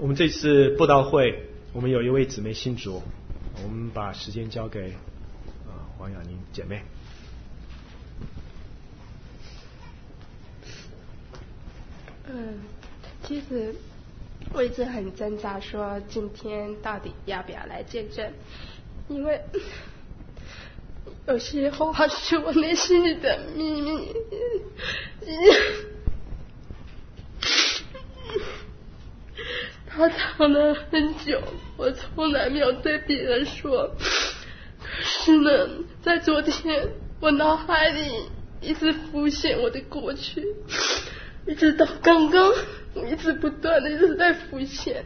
我们这次布道会，我们有一位姊妹信主，我们把时间交给黄雅宁姐妹。 其实我一直很挣扎，说今天到底要不要来见证，因为有些话是我内心里的秘密。他藏了很久，我从来没有对别人说。可是呢，在昨天，我脑海里一直浮现我的过去，一直到刚刚，我一直不断的一直在浮现。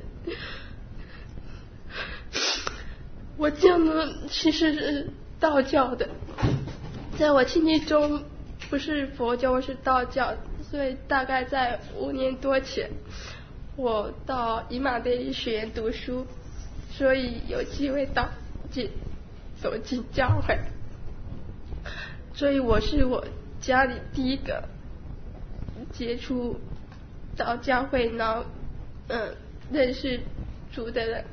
我家呢其实是道教的，在我亲戚中不是佛教是道教，所以大概在5年多前，我到以马内利学院读书，所以有机会走进教会，所以我是我家里第一个接触到教会，然后认识主的人。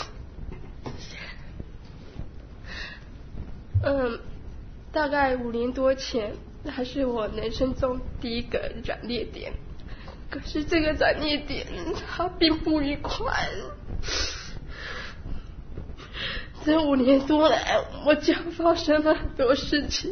大概5年多前，还是我人生中第一个转捩点。可是这个转捩点它并不愉快。这5年多来，我家发生了很多事情。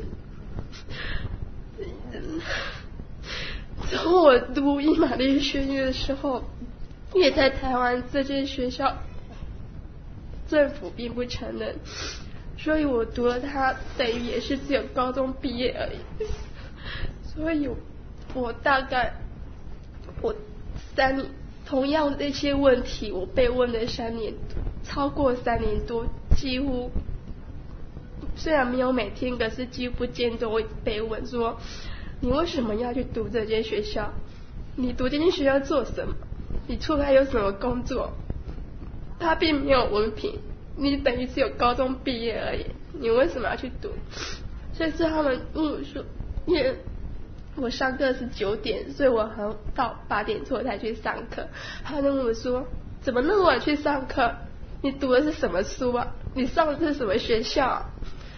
从我读以马内利学院的时候，也在台湾这间学校政府并不承认，所以我读了它等于也是只有高中毕业而已。所以我大概3年同样的一些问题，我被问了3年多，超过3年多，几乎虽然没有每天，可是几乎不间断会被问说，你为什么要去读这间学校？你读这间学校做什么？你出来有什么工作？他并没有文凭，你等于只有高中毕业而已，你为什么要去读？所以是他们问我说，因为我上课是9点，所以我到8点多才去上课。他就问我说，怎么那么晚去上课？你读的是什么书啊？你上的是什么学校啊？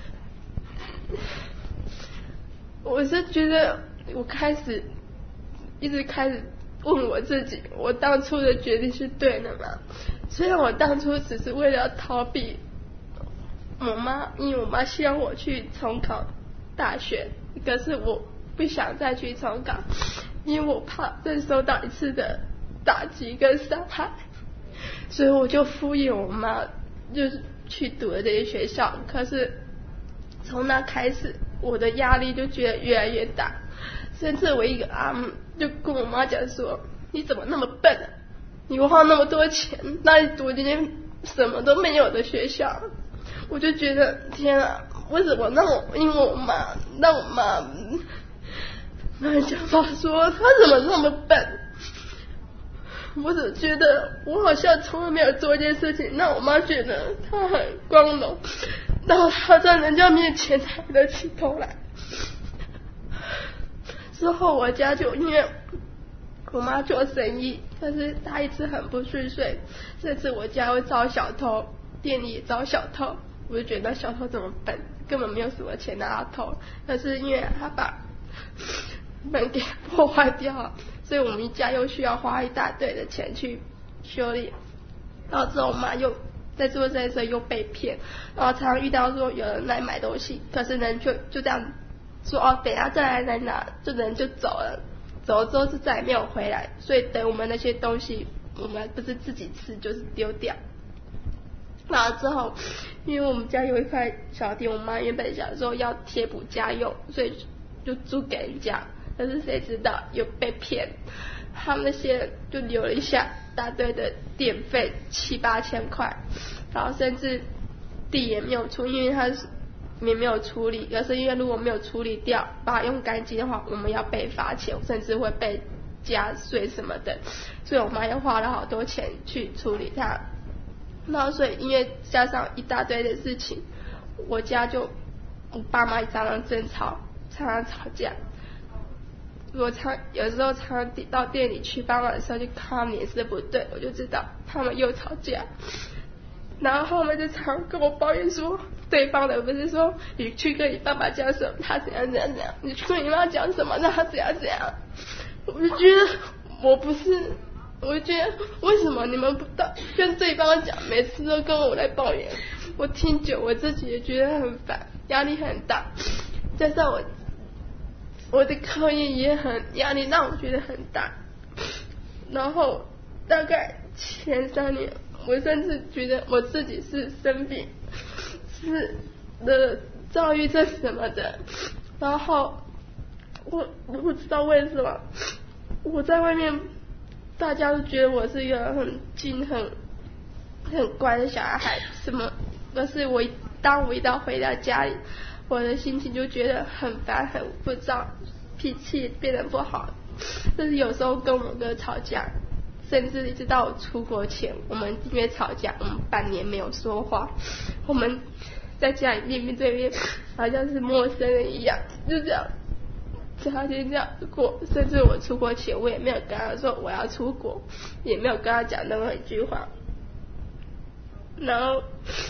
我是觉得我一直开始问我自己，我当初的决定是对的吗？虽然我当初只是为了逃避因为我妈希望我去重考大学，可是我不想再去重考，因为我怕再受到一次的打击跟伤害，所以我就敷衍我妈，就是去读了这些学校。可是从那开始，我的压力就觉得越来越大，甚至我一个阿姆就跟我妈讲说，你怎么那么笨啊？你花那么多钱，那你读这间什么都没有的学校？我就觉得天啊，为什么因为我妈让我妈讲话说她怎么那么笨？我只觉得我好像从来没有做一件事情让我妈觉得她很光荣，然后她在人家面前抬得起头来。之后我家就因为我妈做生意，但是她一直很不顺遂，甚至我家会遭小偷，店里也遭小偷。我就觉得小偷怎么笨，根本没有什么钱拿他偷，但是因为他把门给破坏掉，所以我们家又需要花一大堆的钱去修理。然后之后我妈又在做这件事又被骗，然后常常遇到说有人来买东西，可是人就这样说等一下再来拿，就人就走了，走了之后就再也没有回来，所以等我们那些东西我们不是自己吃就是丢掉。然后之后因为我们家有一块小地，我妈原本想说要贴补家用，所以就租给人家，可是谁知道又被骗，他们那些人就留了一大堆的电费7-8千块，然后甚至地也没有出，因为他也没有处理，可是因为如果没有处理掉把它用干净的话，我们要被罚钱，甚至会被加税什么的，所以我妈又花了好多钱去处理它。然后所以因为加上一大堆的事情，我爸妈常常争吵，常常吵架。 有时候常到店里去帮忙的时候，就看他们脸色不对，我就知道他们又吵架。然后他们就常跟我抱怨说，对方的不是说你去跟你爸爸讲什么，他怎样，你去跟你妈讲什么，那他怎样。我就觉得我觉得为什么你们不跟对方讲，每次都跟我来抱怨，我听久我自己也觉得很烦，压力很大，加上我的课业也很压力，让我觉得很大。然后大概前3年，我甚至觉得我自己是生病，是的躁郁症什么的。然后我不知道为什么我在外面，大家都觉得我是一个很静很乖的小孩，什么，可是当我一到回到家里，我的心情就觉得很烦很浮躁，脾气变得不好，就是有时候跟我哥吵架，甚至一直到我出国前，我们因为吵架，我们半年没有说话，我们在家里面对面，好像是陌生人一样，就这样天这样过。甚至我出国前，我也没有跟他说我要出国，也没有跟他讲任何一句话。然后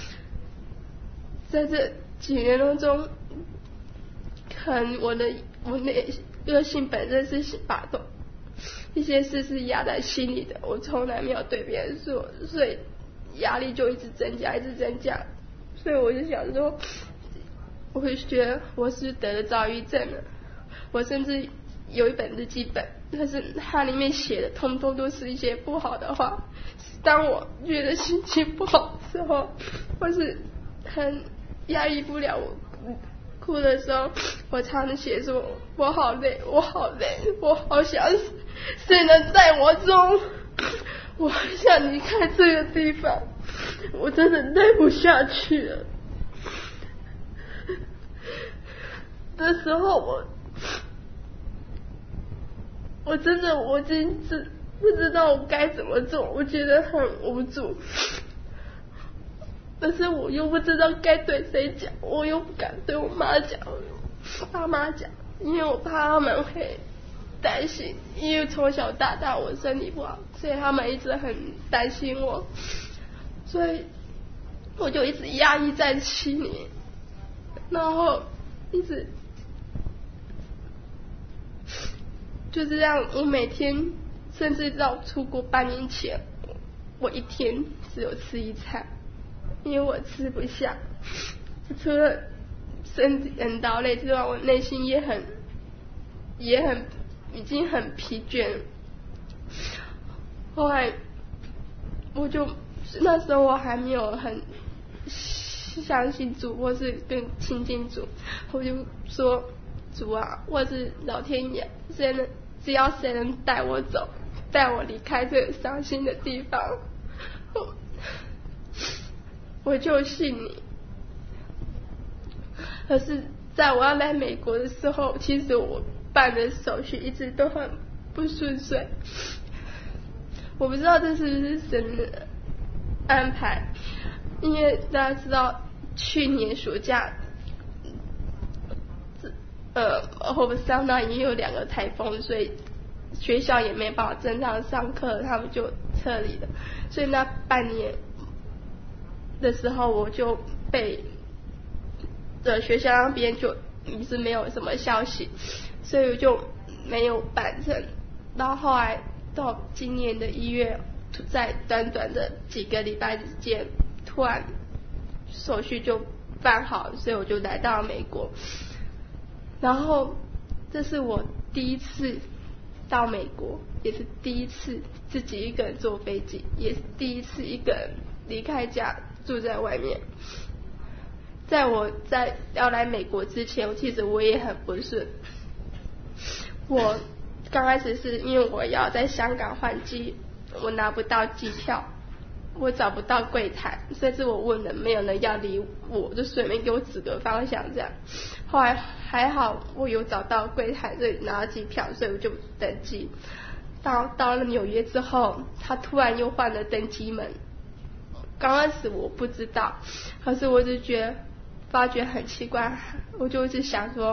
在这几年当中，可能我的个性本身是把一些事是压在心里的，我从来没有对别人说，所以压力就一直增加。所以我就想说，我会觉得我是得了躁郁症了。我甚至有一本日记本，但是它里面写的通通都是一些不好的话。当我觉得心情不好的时候，或是很压抑不了我哭的时候，我常常写说我好累，我好想死，谁能载我走？我很想离开这个地方，我真的待不下去了。的时候我真是不知道我该怎么做，我觉得很无助，但是我又不知道该对谁讲，我又不敢对我妈讲，爸妈讲，因为我怕他们会担心，因为从小到大我身体不好，所以他们一直很担心我，所以我就一直压抑在心里，然后一直就这样。我每天甚至到出国半年前，我一天只有吃1餐，因为我吃不下，除了身体很劳累之外，我内心也很已经很疲倦。后来那时候我还没有很相信主或是更亲近主，我就说主啊，或是老天爷，只要谁能带我走，带我离开这个伤心的地方，我就信你。可是在我要来美国的时候，其实我办的手续一直都很不顺遂，我不知道这是不是神的安排，因为大家知道去年暑假后上那也有2个台风，所以学校也没办法正常上课，他们就撤离了。所以那半年的时候，我就被学校那边就一直没有什么消息，所以我就没有办成。然后后来到今年的1月，在短短的几个礼拜之间，突然手续就办好，所以我就来到美国。然后这是我第一次到美国，也是第一次自己一个人坐飞机，也是第一次一个人离开家住在外面。在我要来美国之前，其实我也很不顺。我刚开始是因为我要在香港换机，我拿不到机票，我找不到柜台，甚至我问了没有人要理我，就随便给我指个方向这样。后来还好我有找到柜台这里拿到机票，所以我就登机。到了纽约之后，他突然又换了登机门，刚开始我不知道，可是我就发觉很奇怪，我就一直想说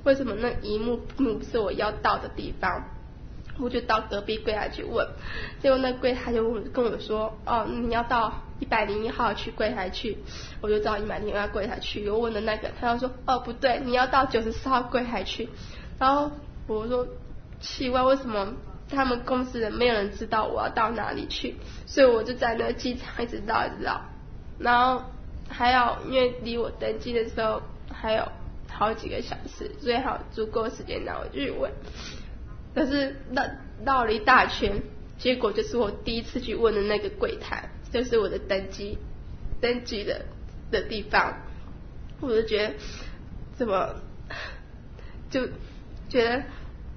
为什么那一幕不是我要到的地方？我就到隔壁柜台去问，结果那柜台就跟我说，哦，你要到101号去柜台去。我就到101号柜台去，我问的那个，他就说，哦，不对，你要到94号柜台去。然后我说奇怪，为什么他们公司人没有人知道我要到哪里去？所以我就在那个机场一直绕，然后还要因为离我登机的时候还有好几个小时，所以还有足够时间让我去问。可是绕了一大圈，结果就是我第一次去问的那个柜台，就是我的登机的地方。我就觉得怎么就觉得，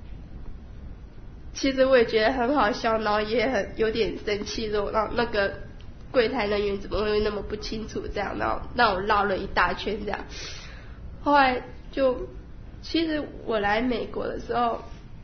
其实我也觉得很好笑，然后也有点生气，说让那个柜台人员怎么会那么不清楚这样，然后让我绕了一大圈这样。后来其实我来美国的时候，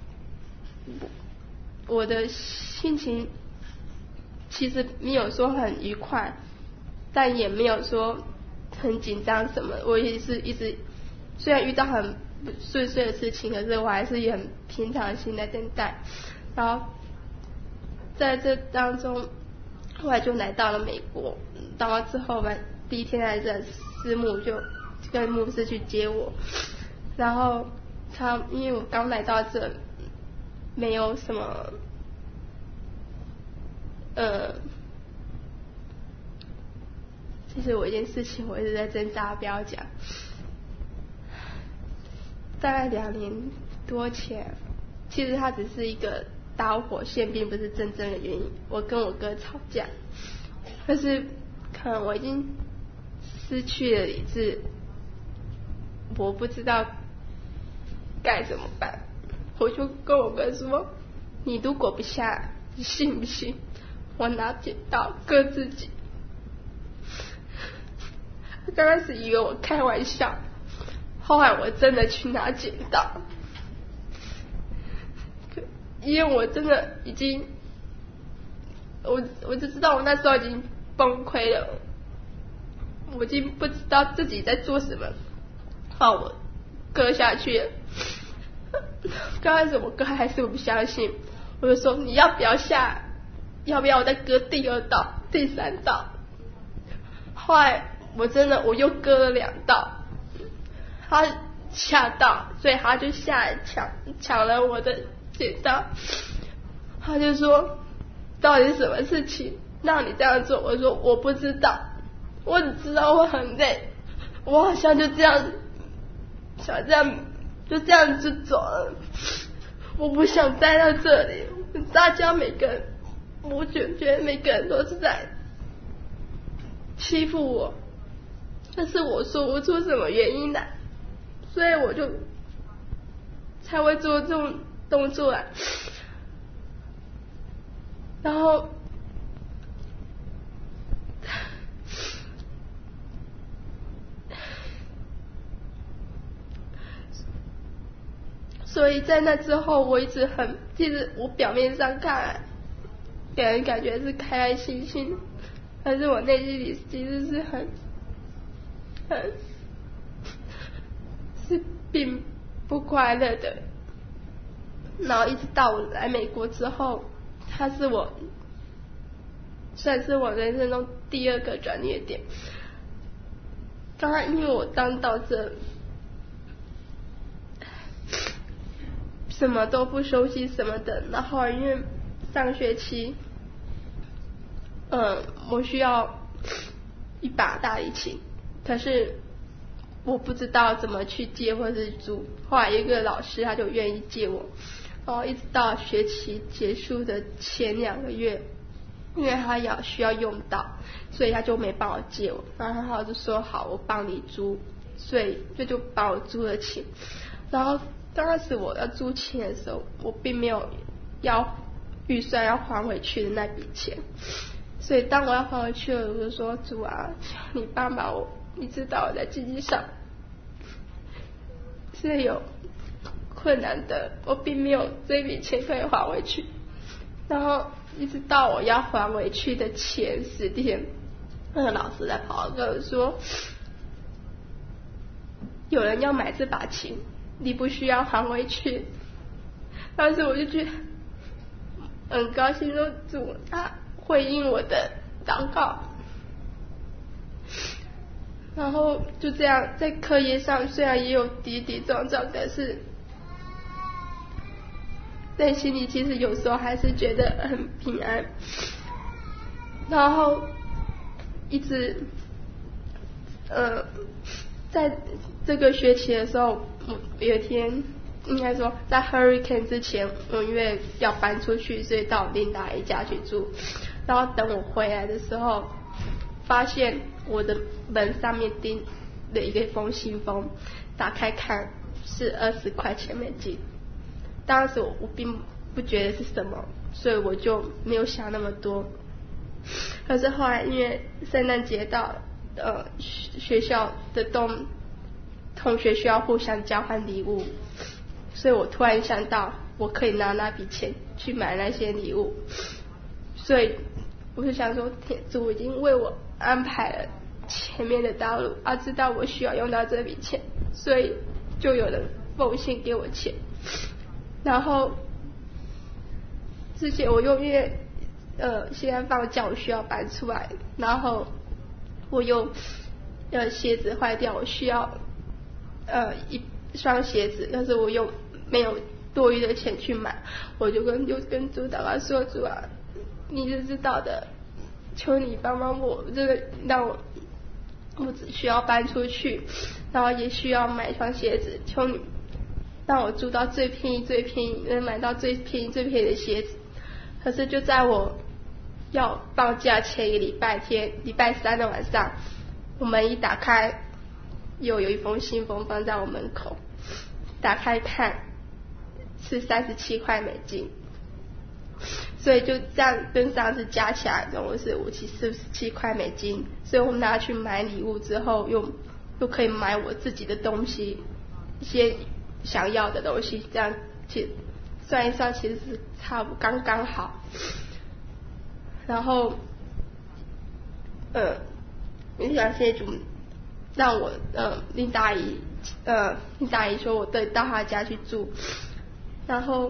我的心情其实没有说很愉快，但也没有说很紧张什么。我也是一直虽然遇到很不顺遂的事情，可是我还是也很平常的心在等待。然后在这当中，后来就来到了美国。到了之后，第一天来这师母就跟牧师去接我，然后因为我刚来到这，没有什么其实我一件事情我一直在挣扎不要讲。大概2年多前，其实它只是一个导火线，并不是真正的原因。我跟我哥吵架，但是可能我已经失去了理智，我不知道该怎么办。我就跟我哥说，你如果不下，你信不信我拿剪刀割自己？他刚开始以为我开玩笑，后来我真的去拿剪刀，因为我真的已经，我就知道我那时候已经崩溃了，我已经不知道自己在做什么，把我割下去了。刚开始我哥还是不相信，我就说你要不要下，要不要我再割第2刀、第3刀？后来我又割了2刀，他吓到，所以他就下来抢了我的剪刀。他就说到底是什么事情让你这样做？我说我不知道，我只知道我很累，我好像就这样就这样子走了，我不想待在这里。大家每个人，我觉得每个人都是在欺负我，但是我说不出什么原因来，所以我就才会做这种动作来。然后所以在那之后，我一直其实我表面上看来给人感觉是开开心心，但是我内心里其实是是并不快乐的。然后一直到我来美国之后，它算是我人生中第2个转捩点。刚刚因为我刚到这，什么都不熟悉什么的，然后因为上学期我需要一把大提琴，可是我不知道怎么去借或是租。后来有一个老师他就愿意借我，然后一直到学期结束的前2个月，因为他需要用到，所以他就没帮我借我。然后他就说好，我帮你租，所以就帮我租了琴。然后刚开始我要租琴的时候，我并没有预算要还回去的那笔钱，所以当我要还回去了，我就说主啊，你帮帮我，你知道我在经济上是有困难的，我并没有这笔钱可以还回去。然后一直到我要还回去的前10天，那个老师在跑跟我说，有人要买这把琴， 你不需要还回去。当时我就觉得很高兴，说主他回应我的祷告。然后就这样在课业上虽然也有跌跌撞撞，但是在心里其实有时候还是觉得很平安。然后一直在这个学期的时候，有一天应该说在 Hurricane 之前，我因为要搬出去，所以到琳达一家去住。然后等我回来的时候，发现我的门上面钉了一封信封，打开看是20块钱美金。当时我并不觉得是什么，所以我就没有想那么多。可是后来因为圣诞节到了，学校的同学需要互相交换礼物，所以我突然想到我可以拿那笔钱去买那些礼物。所以我就想说，主已经为我安排了前面的道路，知道我需要用到这笔钱，所以就有人奉献给我钱。然后之前我又因为现在放假我需要搬出来，然后我又鞋子坏掉，我需要一双鞋子，但是我又没有多余的钱去买，我就跟主祷告说，主啊，你是知道的，求你帮帮我，这个让我只需要搬出去，然后也需要买一双鞋子，求你让我住到最便宜能买到最便宜的鞋子。可是就在我要放假前一个礼拜3的晚上，我门一打开，又有一封信封放在我门口，打开看是37块美金，所以就这样跟上次加起来总共是47块美金。所以我拿去买礼物之后，又可以买我自己的东西，一些想要的东西，这样算一算其实是差不多刚刚好。然后很感谢主让我林大姨说我到她家去住，然后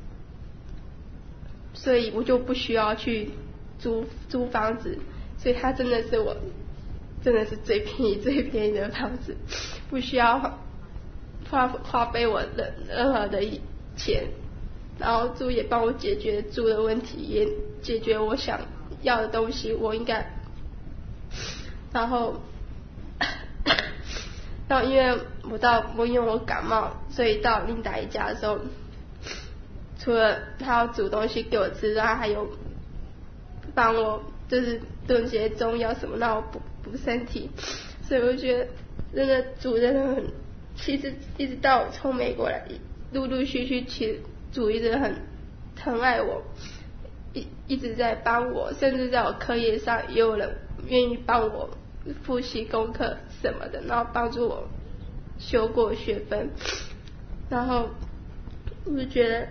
所以我就不需要去租房子，所以它真的是最便宜的房子，不需要花费我的任何的钱。然后主也帮我解决住的问题，也解决我想要的东西，我应该。然后因为我感冒，所以到琳达一家的时候，除了他要煮东西给我吃，然后还有帮我就是炖些中药什么让我补身体。所以我就觉得真的主真的很，其实一直到我从美国来，陆续其实主一直很疼爱我，一直在帮我，甚至在我课业上也有人愿意帮我复习功课什么的，然后帮助我修过学分。然后我就觉得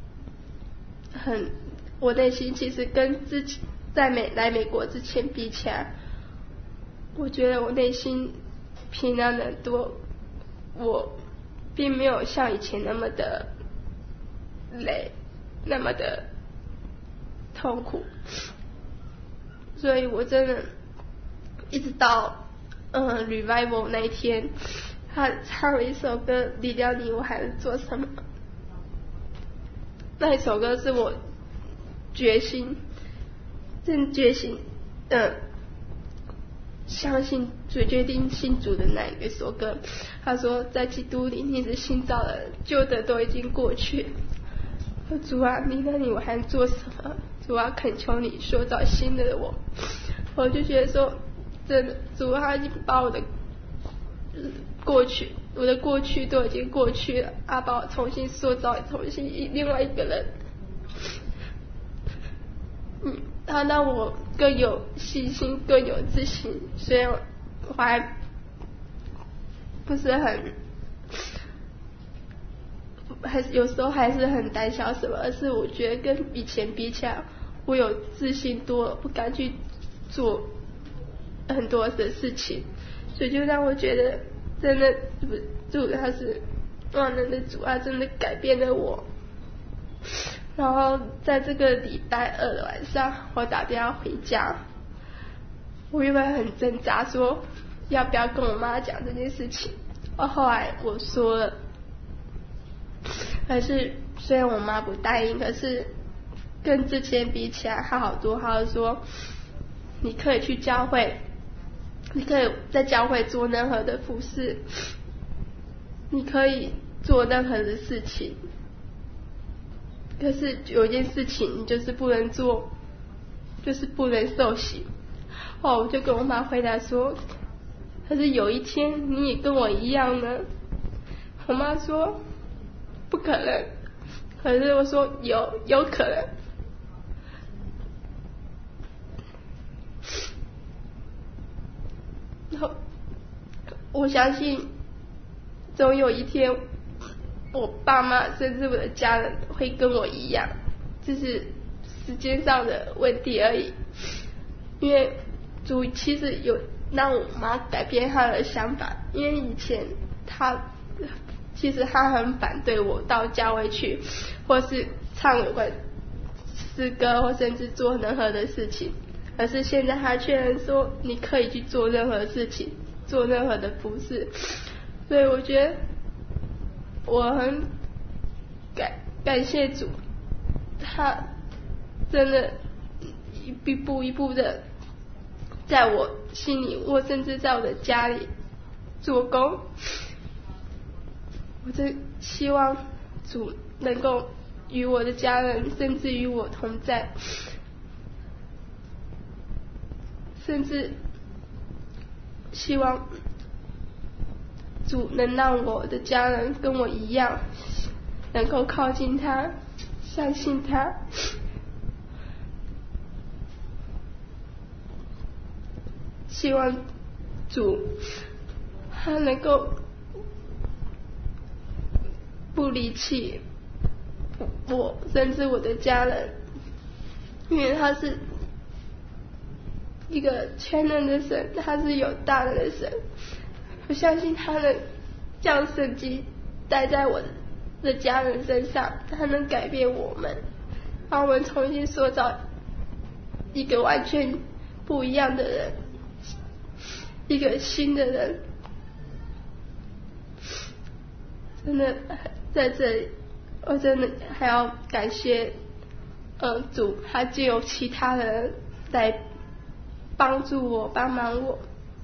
我内心其实跟之前来美国之前比起来，我觉得我内心平安得多，我并没有像以前那么的累，那么的痛苦。所以我真的一直到revival 那一天，他唱了一首歌，离掉你我还能做什么。那一首歌是我决心相信决定信主的那一首歌。他说在基督里你是新造的人，旧的都已经过去。主啊，离了你我还能做什么？主啊，恳求你塑造新的我。我就觉得说真的，主他已经把我的过去都已经过去了，把我重新塑造，重新另外一个人。他让我更有信心，更有自信。虽然我还不是有时候还是很胆小什么，而是我觉得跟以前比起来，我有自信多了，不敢去做很多的事情，所以就让我觉得真的主他是万能的主啊，真的改变了我。然后在这个礼拜二的晚上，我打电话回家，我原本很挣扎，说要不要跟我妈讲这件事情。后来我说了，可是虽然我妈不答应，可是跟之前比起来她好多。她就说你可以去教会，你可以在教会做任何的服事，你可以做任何的事情，可是有一件事情你就是不能做，就是不能受洗。我就跟我妈回答说，可是有一天你也跟我一样呢。我妈说不可能，可是我说有可能。然后我相信总有一天我爸妈甚至我的家人会跟我一样，只是时间上的问题而已。因为主其实有让我妈改变她的想法，因为以前其实她很反对我到教会去，或是唱有关诗歌，或甚至做任何的事情。可是现在她却能说你可以去做任何事情，做任何的服事。所以我觉得我很感谢主，他真的一步一步的在我心里，或甚至在我的家里做工。我真希望主能够与我的家人，甚至与我同在，甚至希望主能让我的家人跟我一样，能够靠近他，相信他。希望主他能够不离弃我，甚至我的家人，因为他是一个全能的神，他是有大能的神。我相信他能将神迹带在我的家人身上，他能改变我们，让我们重新塑造一个完全不一样的人，一个新的人。真的在这里，我真的还要感谢主，他就有其他人来帮助我，帮忙我。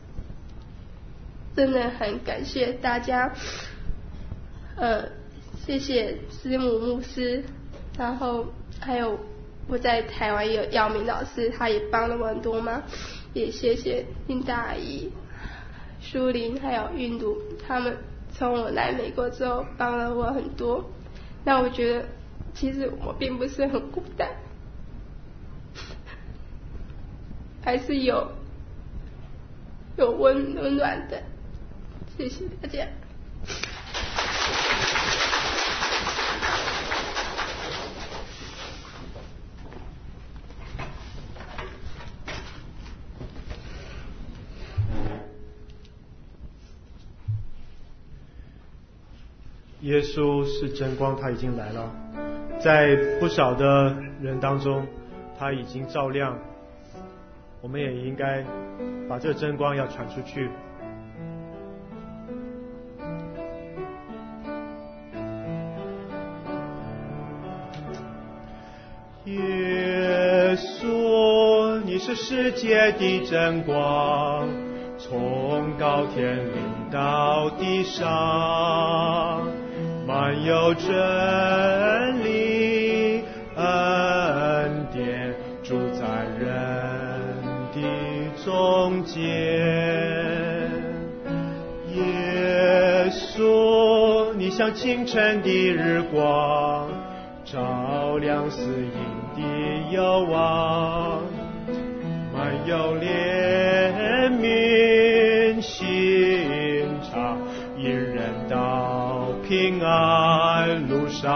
真的很感谢大家，谢谢师母牧师，然后还有我在台湾有姚明老师，他也帮了我很多忙，也谢谢林大阿姨、舒玲还有韵如，他们从我来美国之后帮了我很多，让我觉得其实我并不是很孤单，还是有温暖的。谢谢大家。 耶稣是真光，他已经来了，在不少的人当中他已经照亮，我们也应该把这真光要传出去。耶稣，你是世界的真光，从高天临到地上，满有真理恩典，住在人的中间。耶稣，你像清晨的日光，照亮死荫的幽望，满有怜悯心肠，引人到平安路上。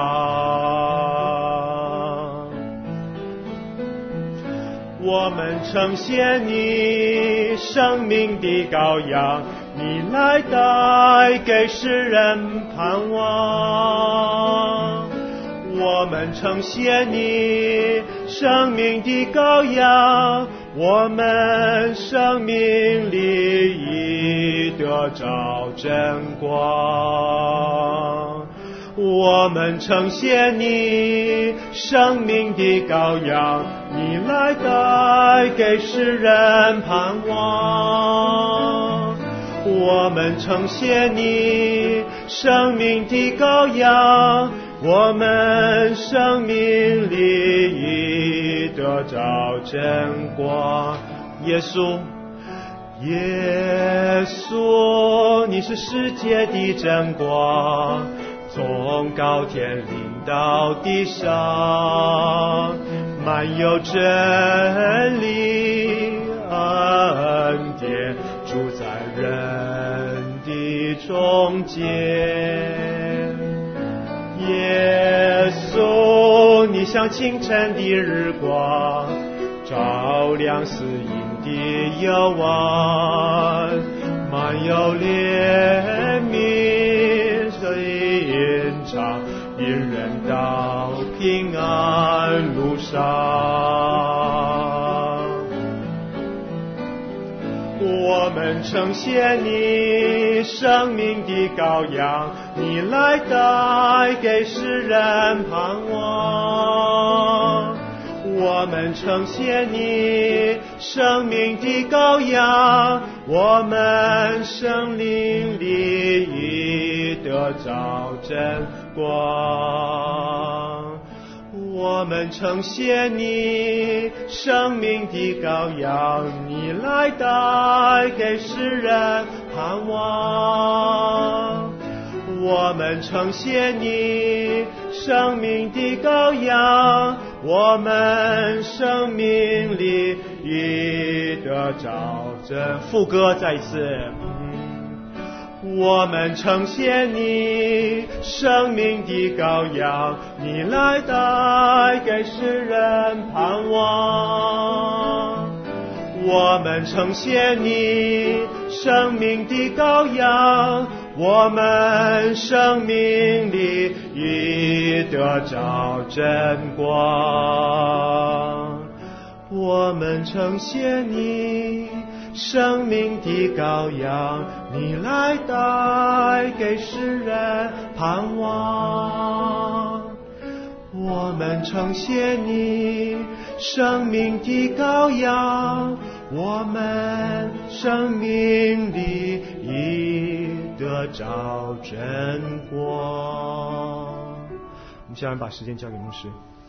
我们呈现你生命的羔羊， 你来带给世人盼望。我们称谢你，生命的羔羊，我们生命里已得着真光。我们称谢你，生命的羔羊，你来带给世人盼望。我们称谢你，生命的羔羊，我们生命里已得着真光。耶稣，耶稣，你是世界的真光，从高天临到地上，满有真理恩典，住在人的中间。耶稣，你像清晨的日光，照亮死荫的幽暗，满有怜悯，引导引人到平安路上。我们称谢你，生命的羔羊，你来带给世人盼望。我们称谢你，生命的羔羊，我们生灵里已得着真光。我们称谢你，生命的羔羊，你来带给世人盼望。我们称谢你，生命的羔羊，我们生命里已得着真。副歌再一次。我们称谢你，生命的羔羊，你来带给世人盼望。我们称谢你，生命的羔羊，我们生命里已得着真光。我们称谢你，生命的羔羊，你来带给世人盼望。我们称谢你，生命的羔羊，我们生命里已得着真光。我们下面把时间交给牧师。